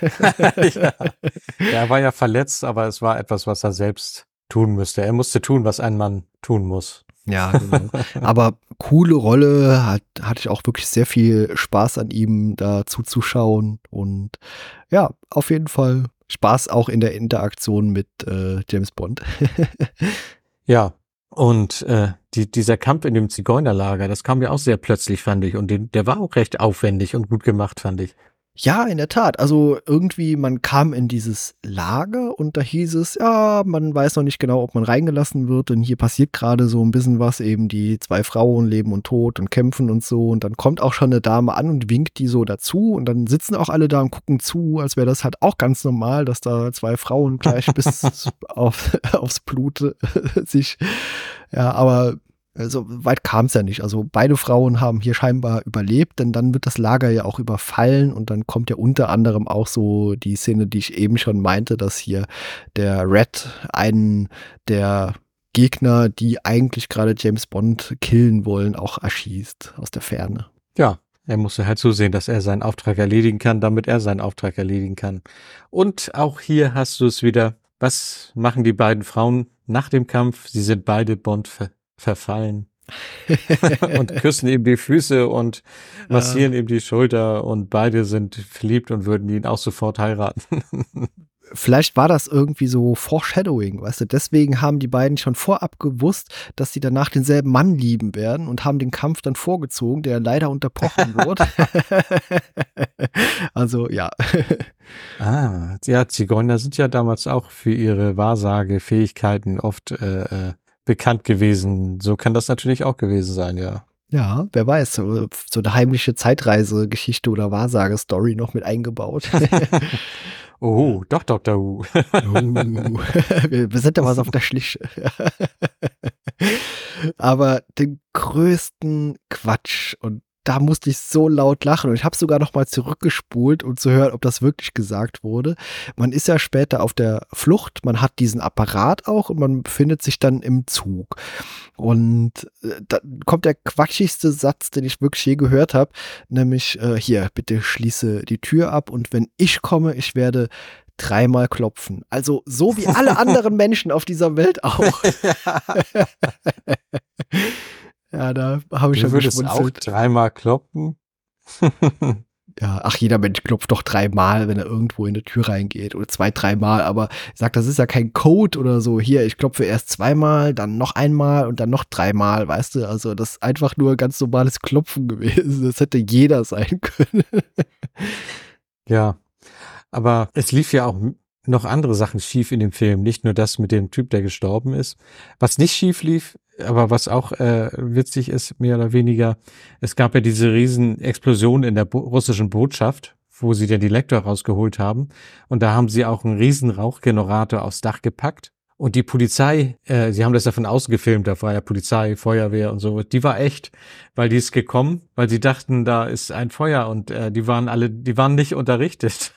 B: Ja. Er war ja verletzt, aber es war etwas, was er selbst tun müsste. Er musste tun, was ein Mann tun muss.
A: Ja, genau. Aber coole Rolle, hatte ich auch wirklich sehr viel Spaß an ihm da zuzuschauen und ja, auf jeden Fall Spaß auch in der Interaktion mit James Bond.
B: Ja. Und dieser Kampf in dem Zigeunerlager, das kam ja auch sehr plötzlich, fand ich. Und der war auch recht aufwendig und gut gemacht, fand ich.
A: Ja, in der Tat. Also irgendwie, man kam in dieses Lager und da hieß es, ja, man weiß noch nicht genau, ob man reingelassen wird. Und hier passiert gerade so ein bisschen was, eben die zwei Frauen leben und tot und kämpfen und so. Und dann kommt auch schon eine Dame an und winkt die so dazu. Und dann sitzen auch alle da und gucken zu, als wäre das halt auch ganz normal, dass da zwei Frauen gleich bis aufs Blut sich, ja, aber so weit kam es ja nicht. Also beide Frauen haben hier scheinbar überlebt, denn dann wird das Lager ja auch überfallen und dann kommt ja unter anderem auch so die Szene, die ich eben schon meinte, dass hier der Red einen der Gegner, die eigentlich gerade James Bond killen wollen, auch erschießt aus der Ferne.
B: Ja, er musste halt zusehen, dass er seinen Auftrag erledigen kann, damit er seinen Auftrag erledigen kann. Und auch hier hast du es wieder. Was machen die beiden Frauen nach dem Kampf? Sie sind beide Bond verfallen und küssen ihm die Füße und massieren ihm die Schulter und beide sind verliebt und würden ihn auch sofort heiraten.
A: Vielleicht war das irgendwie so Foreshadowing, weißt du, deswegen haben die beiden schon vorab gewusst, dass sie danach denselben Mann lieben werden und haben den Kampf dann vorgezogen, der leider unterbrochen wurde. Also, ja.
B: Ja, Zigeuner sind ja damals auch für ihre Wahrsagefähigkeiten oft bekannt gewesen. So kann das natürlich auch gewesen sein, ja.
A: Ja, wer weiß, so eine heimliche Zeitreisegeschichte oder Wahrsagestory noch mit eingebaut.
B: Oh, doch, Dr. Who.
A: Wir sind da was auf der Schliche. Aber den größten Quatsch, und da musste ich so laut lachen und ich habe sogar noch mal zurückgespult, um zu hören, ob das wirklich gesagt wurde. Man ist ja später auf der Flucht, man hat diesen Apparat auch und man befindet sich dann im Zug. Und da kommt der quatschigste Satz, den ich wirklich je gehört habe, nämlich hier, bitte schließe die Tür ab und wenn ich komme, ich werde 3-mal klopfen. Also so wie alle anderen Menschen auf dieser Welt auch. Ja, da habe ich
B: Du
A: schon
B: würdest auch
A: geschmunzelt.
B: 3-mal klopfen?
A: Ja, ach, jeder Mensch klopft doch 3-mal, wenn er irgendwo in die Tür reingeht. Oder 2, 3-mal. Aber ich sag, das ist ja kein Code oder so. Hier, ich klopfe erst 2-mal, dann noch 1-mal und dann noch 3-mal, weißt du? Also das ist einfach nur ganz normales Klopfen gewesen. Das hätte jeder sein können.
B: Ja, aber es lief ja auch noch andere Sachen schief in dem Film, nicht nur das mit dem Typ, der gestorben ist. Was nicht schief lief, aber was auch witzig ist, mehr oder weniger, es gab ja diese riesen Explosion in der russischen Botschaft, wo sie den Lektor rausgeholt haben. Und da haben sie auch einen riesen Rauchgenerator aufs Dach gepackt. Und die Polizei, sie haben das ja von außen gefilmt, da war ja Polizei, Feuerwehr und so, die war echt, weil die ist gekommen, weil sie dachten, da ist ein Feuer und die waren nicht unterrichtet.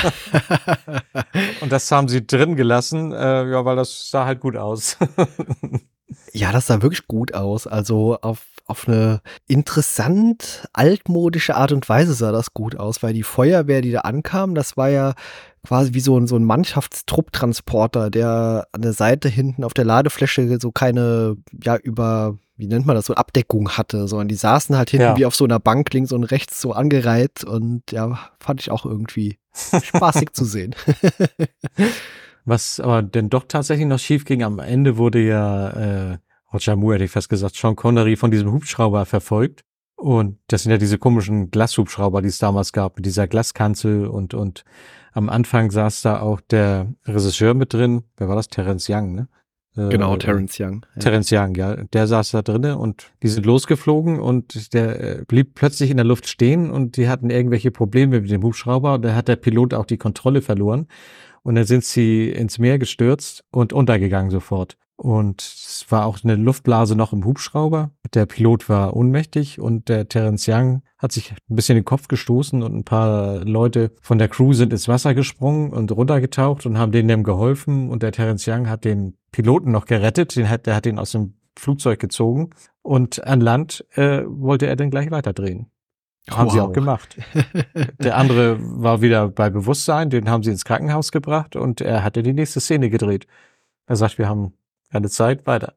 B: Und das haben sie drin gelassen, ja, weil das sah halt gut aus.
A: Ja, das sah wirklich gut aus. Also auf eine interessant altmodische Art und Weise sah das gut aus, weil die Feuerwehr, die da ankam, das war ja quasi wie so ein Mannschaftstrupptransporter, der an der Seite hinten auf der Ladefläche so keine, ja, wie nennt man das, so Abdeckung hatte, sondern die saßen halt hinten wie auf so einer Bank links und rechts so angereiht und ja, fand ich auch irgendwie spaßig zu sehen.
B: Was aber denn doch tatsächlich noch schief ging, am Ende wurde ja Roger Moore, hätte ich fast gesagt, Sean Connery von diesem Hubschrauber verfolgt. Und das sind ja diese komischen Glashubschrauber, die es damals gab, mit dieser Glaskanzel und am Anfang saß da auch der Regisseur mit drin. Wer war das? Terence Young, ne?
A: Genau, Terence Young. Ja.
B: Terence Young, ja. Der saß da drinne und die sind losgeflogen und der blieb plötzlich in der Luft stehen und die hatten irgendwelche Probleme mit dem Hubschrauber und da hat der Pilot auch die Kontrolle verloren. Und dann sind sie ins Meer gestürzt und untergegangen sofort. Und es war auch eine Luftblase noch im Hubschrauber. Der Pilot war ohnmächtig und der Terence Young hat sich ein bisschen den Kopf gestoßen und ein paar Leute von der Crew sind ins Wasser gesprungen und runtergetaucht und haben denen dann geholfen. Und der Terence Young hat den Piloten noch gerettet. Der hat ihn aus dem Flugzeug gezogen. Und an Land wollte er dann gleich weiterdrehen. Haben sie auch gemacht. Der andere war wieder bei Bewusstsein, den haben sie ins Krankenhaus gebracht und er hatte die nächste Szene gedreht. Er sagt, wir haben keine Zeit, weiter.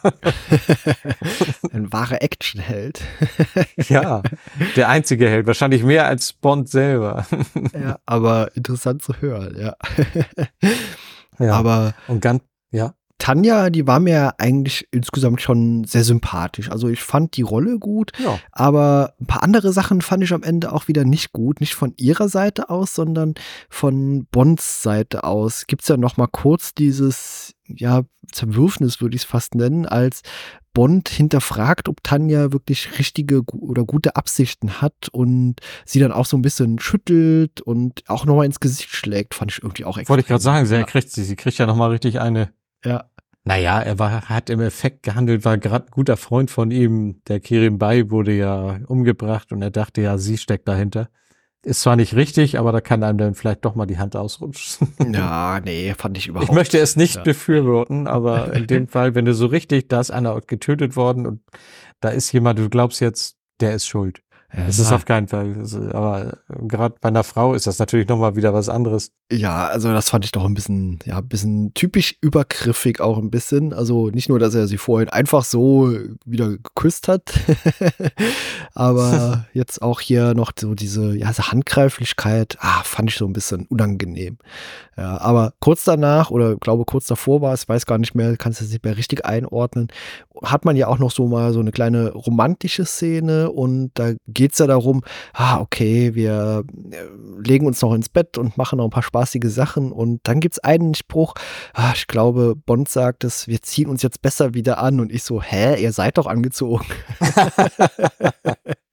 A: Ein wahrer Actionheld.
B: Ja, der einzige Held, wahrscheinlich mehr als Bond selber.
A: Ja, aber interessant zu hören, ja.
B: Ja,
A: aber
B: und ganz, ja.
A: Tanja, die war mir eigentlich insgesamt schon sehr sympathisch. Also ich fand die Rolle gut,
B: Ja.
A: aber ein paar andere Sachen fand ich am Ende auch wieder nicht gut. Nicht von ihrer Seite aus, sondern von Bonds Seite aus. Gibt's ja noch mal kurz dieses, ja, Zerwürfnis würde ich es fast nennen, als Bond hinterfragt, ob Tanja wirklich richtige oder gute Absichten hat und sie dann auch so ein bisschen schüttelt und auch nochmal ins Gesicht schlägt, fand ich irgendwie auch extrem.
B: Wollte ich gerade sagen,
A: Ja.
B: sie kriegt ja nochmal richtig eine.
A: Ja.
B: Naja, hat im Effekt gehandelt, war gerade ein guter Freund von ihm, der Kerim Bey wurde ja umgebracht und er dachte ja, sie steckt dahinter. Ist zwar nicht richtig, aber da kann einem dann vielleicht doch mal die Hand ausrutschen.
A: Ja, nee, fand ich überhaupt
B: Ich möchte es nicht
A: Ja.
B: befürworten, aber in dem Fall, wenn du so richtig, da ist einer getötet worden und da ist jemand, du glaubst jetzt, der ist schuld.
A: Ja,
B: Das ist auf keinen Fall. Aber gerade bei einer Frau ist das natürlich nochmal wieder was anderes.
A: Ja, also das fand ich doch ein bisschen typisch übergriffig auch ein bisschen. Also nicht nur, dass er sie vorhin einfach so wieder geküsst hat, aber jetzt auch hier noch so diese Handgreiflichkeit, fand ich so ein bisschen unangenehm. Ja, aber kurz danach oder glaube kurz davor war es, weiß gar nicht mehr, kannst du es nicht mehr richtig einordnen, hat man ja auch noch so mal so eine kleine romantische Szene und da geht's ja darum, okay, wir legen uns noch ins Bett und machen noch ein paar spaßige Sachen und dann gibt's einen Spruch, ich glaube, Bond sagt es, wir ziehen uns jetzt besser wieder an und ich so, ihr seid doch angezogen.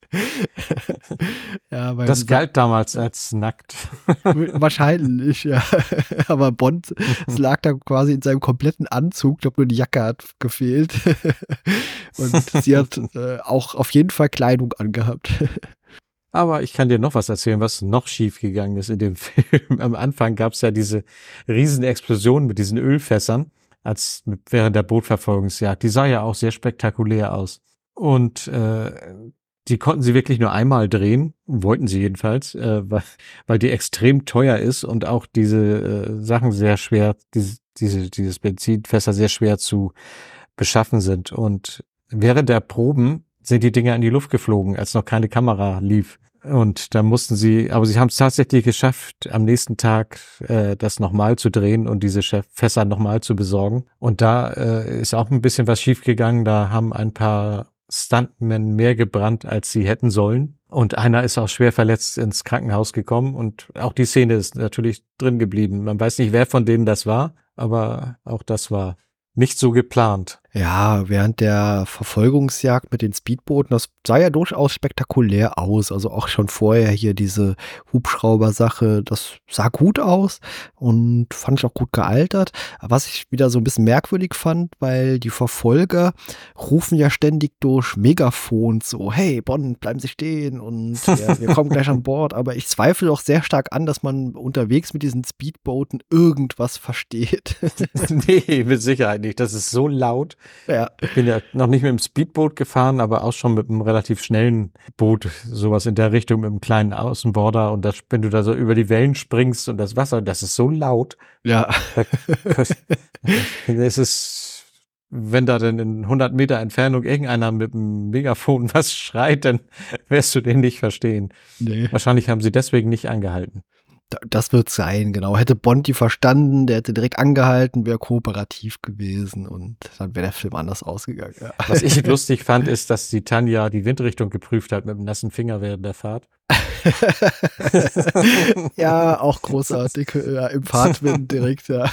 A: Ja, weil
B: Das galt damals als nackt.
A: wahrscheinlich, ja. Aber Bond, es lag da quasi in seinem kompletten Anzug, ich glaube nur die Jacke hat gefehlt. Und sie hat auch auf jeden Fall Kleidung angehabt.
B: Aber ich kann dir noch was erzählen, was noch schief gegangen ist in dem Film. Am Anfang gab es ja diese riesen Explosion mit diesen Ölfässern während der Bootverfolgungsjagd. Die sah ja auch sehr spektakulär aus. Und die konnten sie wirklich nur einmal drehen, wollten sie jedenfalls, weil die extrem teuer ist und auch diese Sachen sehr schwer, dieses Benzinfässer sehr schwer zu beschaffen sind. Und während der Proben sind die Dinger in die Luft geflogen, als noch keine Kamera lief. Und da aber sie haben es tatsächlich geschafft, am nächsten Tag das nochmal zu drehen und diese Fässer nochmal zu besorgen. Und da ist auch ein bisschen was schiefgegangen. Da haben ein paar Stuntmen mehr gebrannt, als sie hätten sollen. Und einer ist auch schwer verletzt ins Krankenhaus gekommen. Und auch die Szene ist natürlich drin geblieben. Man weiß nicht, wer von denen das war, aber auch das war nicht so geplant.
A: Ja, während der Verfolgungsjagd mit den Speedbooten, das sah ja durchaus spektakulär aus. Also auch schon vorher hier diese Hubschrauber-Sache, das sah gut aus und fand ich auch gut gealtert. Was ich wieder so ein bisschen merkwürdig fand, weil die Verfolger rufen ja ständig durch Megafons so, hey Bond, bleiben Sie stehen und ja, wir kommen gleich an Bord. Aber ich zweifle doch sehr stark an, dass man unterwegs mit diesen Speedbooten irgendwas versteht.
B: Nee, mit Sicherheit nicht. Das ist so laut.
A: Ja.
B: Ich bin ja noch nicht mit dem Speedboot gefahren, aber auch schon mit einem relativ schnellen Boot, sowas in der Richtung mit einem kleinen Außenborder. Und wenn du da so über die Wellen springst und das Wasser, das ist so laut.
A: Ja.
B: Es ist, wenn da dann in 100 Meter Entfernung irgendeiner mit einem Megafon was schreit, dann wirst du den nicht verstehen.
A: Nee.
B: Wahrscheinlich haben sie deswegen nicht angehalten.
A: Das wird sein, genau. Hätte Bond die verstanden, der hätte direkt angehalten, wäre kooperativ gewesen und dann wäre der Film anders ausgegangen. Ja.
B: Was ich lustig fand, ist, dass die Tanja die Windrichtung geprüft hat mit einem nassen Finger während der Fahrt.
A: Ja, auch großartig. Ja, im Fahrtwind direkt, ja.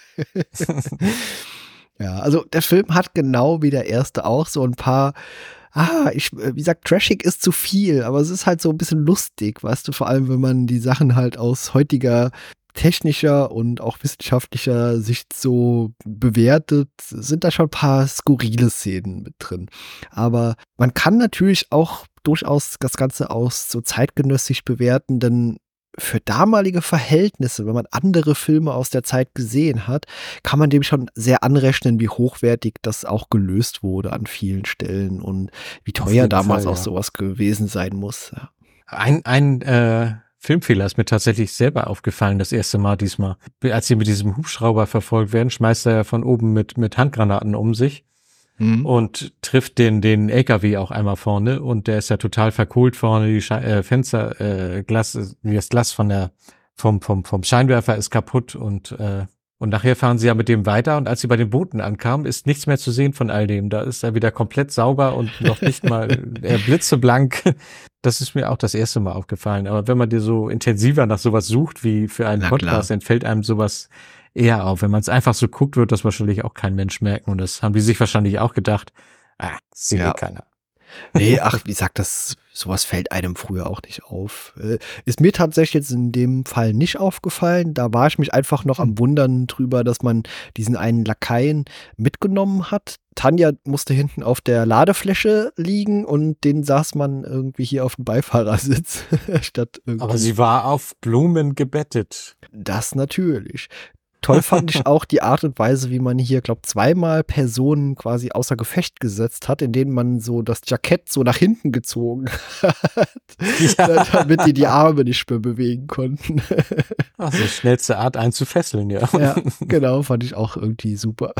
A: Ja, also der Film hat genau wie der erste auch so ein paar wie gesagt, trashig ist zu viel, aber es ist halt so ein bisschen lustig, weißt du, vor allem, wenn man die Sachen halt aus heutiger technischer und auch wissenschaftlicher Sicht so bewertet, sind da schon ein paar skurrile Szenen mit drin. Aber man kann natürlich auch durchaus das Ganze aus so zeitgenössisch bewerten, denn für damalige Verhältnisse, wenn man andere Filme aus der Zeit gesehen hat, kann man dem schon sehr anrechnen, wie hochwertig das auch gelöst wurde an vielen Stellen und wie teuer damals auch sowas gewesen sein muss. Ja.
B: Ein Filmfehler ist mir tatsächlich selber aufgefallen, das erste Mal diesmal. Als sie mit diesem Hubschrauber verfolgt werden, schmeißt er ja von oben mit Handgranaten um sich. Und trifft den LKW auch einmal vorne und der ist ja total verkohlt vorne, die Fensterglas, das Glas vom Scheinwerfer ist kaputt und nachher fahren sie ja mit dem weiter und als sie bei den Booten ankamen, ist nichts mehr zu sehen von all dem. Da ist er wieder komplett sauber und noch nicht mal blitzeblank. Das ist mir auch das erste Mal aufgefallen. Aber wenn man dir so intensiver nach sowas sucht wie für einen Podcast, dann fällt einem sowas eher auf. Wenn man es einfach so guckt, wird das wahrscheinlich auch kein Mensch merken. Und das haben die sich wahrscheinlich auch gedacht. Sieht ja keiner.
A: Nee, wie gesagt, sowas fällt einem früher auch nicht auf. Ist mir tatsächlich jetzt in dem Fall nicht aufgefallen. Da war ich mich einfach noch am Wundern drüber, dass man diesen einen Lakaien mitgenommen hat. Tanja musste hinten auf der Ladefläche liegen und den saß man irgendwie hier auf dem Beifahrersitz. Statt irgendwie.
B: Aber sie war auf Blumen gebettet.
A: Das natürlich. Toll fand ich auch die Art und Weise, wie man hier, glaube ich, zweimal Personen quasi außer Gefecht gesetzt hat, in denen man so das Jackett so nach hinten gezogen hat, damit die Arme nicht mehr bewegen konnten.
B: Ach, die schnellste Art, einen zu fesseln, ja.
A: Ja, genau, fand ich auch irgendwie super.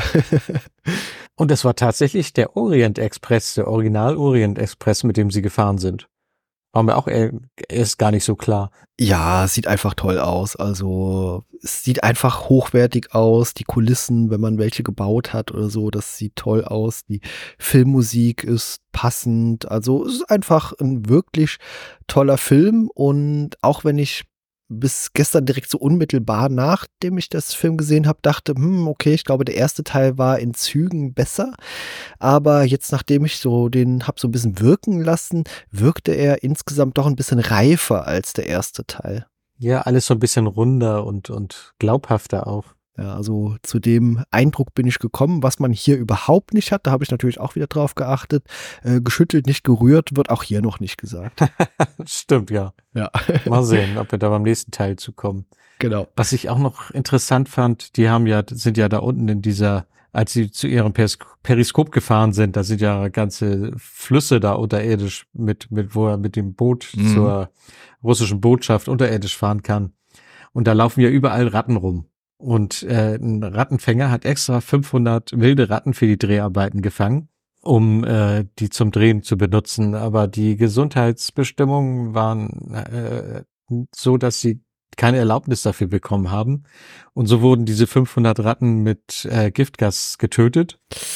B: Und das war tatsächlich der Orient Express, der Original Orient Express, mit dem sie gefahren sind. War mir auch erst gar nicht so klar.
A: Ja, sieht einfach toll aus. Also es sieht einfach hochwertig aus. Die Kulissen, wenn man welche gebaut hat oder so, das sieht toll aus. Die Filmmusik ist passend. Also es ist einfach ein wirklich toller Film. Und auch wenn ich bis gestern direkt so unmittelbar, nachdem ich das Film gesehen habe, dachte, okay, ich glaube, der erste Teil war in Zügen besser. Aber jetzt, nachdem ich den habe so ein bisschen wirken lassen, wirkte er insgesamt doch ein bisschen reifer als der erste Teil.
B: Ja, alles so ein bisschen runder und glaubhafter auch.
A: Ja, also zu dem Eindruck bin ich gekommen, was man hier überhaupt nicht hat. Da habe ich natürlich auch wieder drauf geachtet. Geschüttelt, nicht gerührt, wird auch hier noch nicht gesagt.
B: Stimmt, ja.
A: Ja.
B: Mal sehen, ob wir da beim nächsten Teil zukommen.
A: Genau.
B: Was ich auch noch interessant fand, sind ja da unten in dieser, als sie zu ihrem Periskop gefahren sind, da sind ja ganze Flüsse da unterirdisch wo er mit dem Boot zur russischen Botschaft unterirdisch fahren kann. Und da laufen ja überall Ratten rum. Und ein Rattenfänger hat extra 500 wilde Ratten für die Dreharbeiten gefangen, um die zum Drehen zu benutzen. Aber die Gesundheitsbestimmungen waren so, dass sie keine Erlaubnis dafür bekommen haben. Und so wurden diese 500 Ratten mit Giftgas getötet.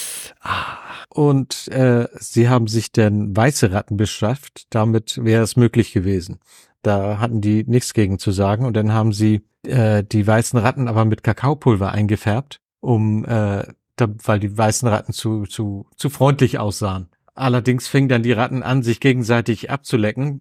B: Und sie haben sich dann weiße Ratten beschafft. Damit wäre es möglich gewesen. Da hatten die nichts gegen zu sagen. Und dann haben sie die weißen Ratten aber mit Kakaopulver eingefärbt, weil die weißen Ratten zu freundlich aussahen. Allerdings fingen dann die Ratten an, sich gegenseitig abzulecken,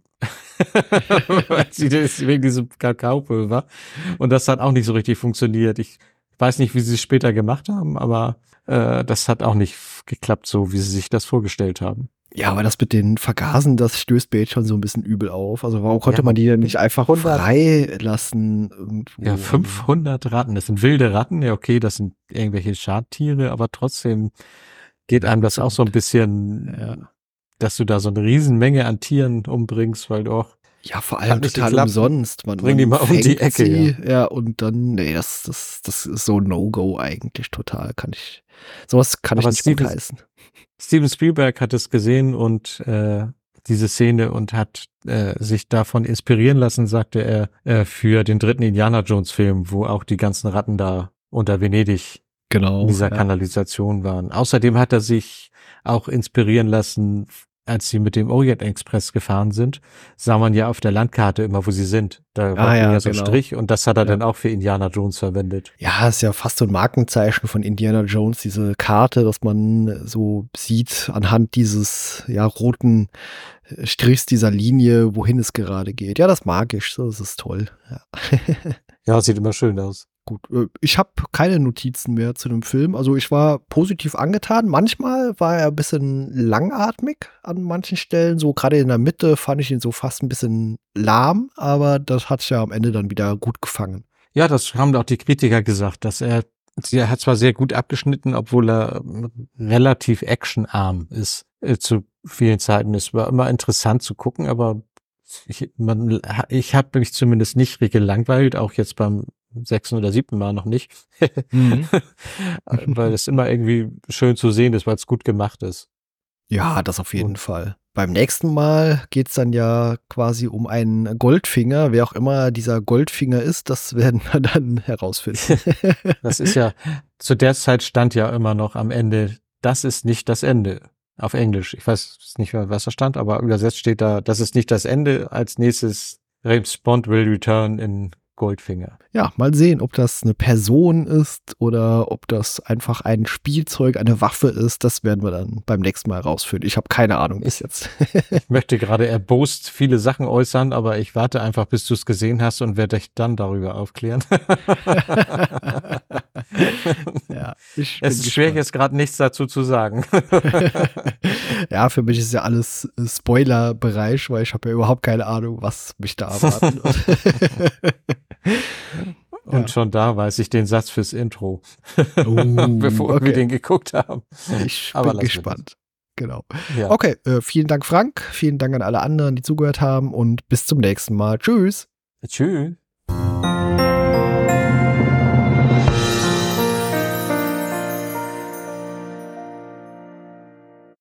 B: wegen diesem Kakaopulver. Und das hat auch nicht so richtig funktioniert. Ich weiß nicht, wie sie es später gemacht haben, aber das hat auch nicht geklappt, so wie sie sich das vorgestellt haben.
A: Ja, aber das mit den Vergasen, das stößt mir jetzt schon so ein bisschen übel auf. Also warum konnte man die denn nicht einfach frei lassen irgendwo?
B: Ja, 500 Ratten, das sind wilde Ratten. Ja, okay, das sind irgendwelche Schadtiere, aber trotzdem geht einem das auch so ein bisschen, dass du da so eine Riesenmenge an Tieren umbringst, weil du auch
A: ja, vor allem total umsonst.
B: Bring die mal um die Ecke.
A: Ja, und dann, nee, das ist so ein No-Go eigentlich total. Sowas kann ich nicht gutheißen.
B: Steven Spielberg hat es gesehen und diese Szene und hat sich davon inspirieren lassen, sagte er, für den 3. Indiana Jones Film, wo auch die ganzen Ratten da unter Venedig in dieser Kanalisation waren. Außerdem hat er sich auch inspirieren lassen, als sie mit dem Orient Express gefahren sind, sah man ja auf der Landkarte immer, wo sie sind. Da war ja so ein Strich und das hat er dann auch für Indiana Jones verwendet.
A: Ja, ist ja fast so ein Markenzeichen von Indiana Jones, diese Karte, dass man so sieht anhand dieses roten Strichs, dieser Linie, wohin es gerade geht. Ja, das mag ich, so, das ist toll. Ja,
B: ja, sieht immer schön aus.
A: Gut, ich habe keine Notizen mehr zu dem Film. Also ich war positiv angetan. Manchmal war er ein bisschen langatmig an manchen Stellen. So gerade in der Mitte fand ich ihn so fast ein bisschen lahm, aber das hat ja am Ende dann wieder gut gefangen.
B: Ja, das haben auch die Kritiker gesagt, dass er hat zwar sehr gut abgeschnitten, obwohl er relativ actionarm ist zu vielen Zeiten. Es war immer interessant zu gucken, aber ich habe mich zumindest nicht gelangweilt, auch jetzt beim 6. oder 7. Mal noch nicht. Weil es immer irgendwie schön zu sehen ist, weil es gut gemacht ist.
A: Ja, das auf jeden Fall. Beim nächsten Mal geht es dann ja quasi um einen Goldfinger. Wer auch immer dieser Goldfinger ist, das werden wir dann herausfinden.
B: Das ist ja, zu der Zeit stand ja immer noch am Ende, das ist nicht das Ende. Auf Englisch. Ich weiß nicht mehr, was da stand, aber übersetzt steht da, das ist nicht das Ende. Als nächstes, James Bond will return in Goldfinger.
A: Ja, mal sehen, ob das eine Person ist oder ob das einfach ein Spielzeug, eine Waffe ist. Das werden wir dann beim nächsten Mal rausfinden. Ich habe keine Ahnung bis jetzt.
B: Ich möchte gerade erbost viele Sachen äußern, aber ich warte einfach, bis du es gesehen hast und werde dich dann darüber aufklären.
A: Ja,
B: es ist schwer, jetzt gerade nichts dazu zu sagen.
A: Ja, für mich ist ja alles Spoiler-Bereich, weil ich habe ja überhaupt keine Ahnung, was mich da erwarten wird.
B: Und schon da weiß ich den Satz fürs Intro, bevor wir den geguckt haben.
A: Ich bin gespannt. Genau. Ja. Okay, vielen Dank, Frank. Vielen Dank an alle anderen, die zugehört haben und bis zum nächsten Mal. Tschüss.
B: Tschüss.